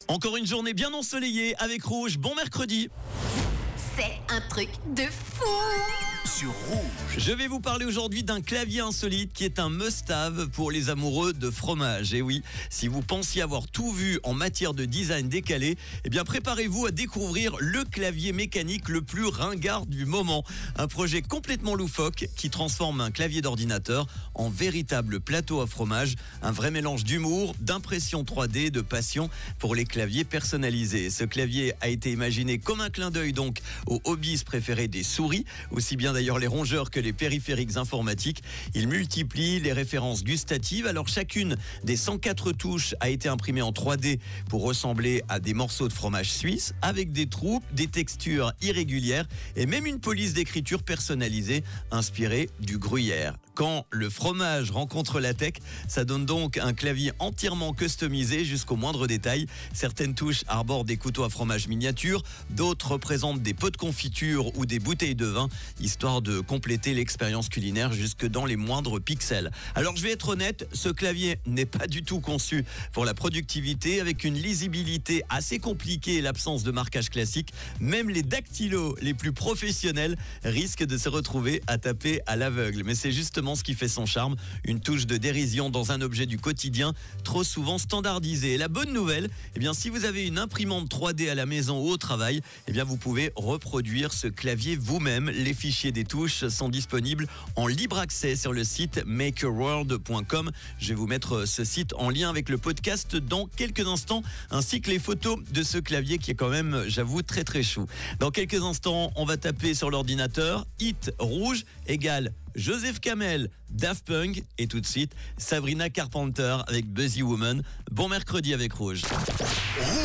Encore une journée bien ensoleillée avec Rouge. Bon mercredi. C'est un truc de fou. Sur Rouge. Je vais vous parler aujourd'hui d'un clavier insolite qui est un must-have pour les amoureux de fromage. Et oui, si vous pensiez avoir tout vu en matière de design décalé, eh bien préparez-vous à découvrir le clavier mécanique le plus ringard du moment. Un projet complètement loufoque qui transforme un clavier d'ordinateur en véritable plateau à fromage. Un vrai mélange d'humour, d'impression 3D, de passion pour les claviers personnalisés. Ce clavier a été imaginé comme un clin d'œil donc aux hobbies préférés des souris, aussi bien d'ailleurs les rongeurs que les périphériques informatiques. Il multiplie les références gustatives. Alors chacune des 104 touches a été imprimée en 3D pour ressembler à des morceaux de fromage suisse, avec des trous, des textures irrégulières et même une police d'écriture personnalisée inspirée du gruyère. Quand le fromage rencontre la tech, ça donne donc un clavier entièrement customisé jusqu'au moindre détail. Certaines touches arborent des couteaux à fromage miniatures, d'autres représentent des pots de confiture ou des bouteilles de vin, histoire de compléter l'expérience culinaire jusque dans les moindres pixels. Alors je vais être honnête, ce clavier n'est pas du tout conçu pour la productivité, avec une lisibilité assez compliquée et l'absence de marquage classique. Même les dactylos les plus professionnels risquent de se retrouver à taper à l'aveugle. Mais c'est justement ce qui fait son charme, une touche de dérision dans un objet du quotidien trop souvent standardisé. Et la bonne nouvelle, eh bien, si vous avez une imprimante 3D à la maison ou au travail, eh bien, vous pouvez reproduire ce clavier vous-même. Les fichiers des touches sont disponibles en libre accès sur le site makerworld.com. Je vais vous mettre ce site en lien avec le podcast dans quelques instants, ainsi que les photos de ce clavier qui est quand même, j'avoue, très très chou. Dans quelques instants, on va taper sur l'ordinateur Hit Rouge égale Joseph Kamel, Daft Punk, et tout de suite Sabrina Carpenter avec Busy Woman. Bon mercredi avec Rouge.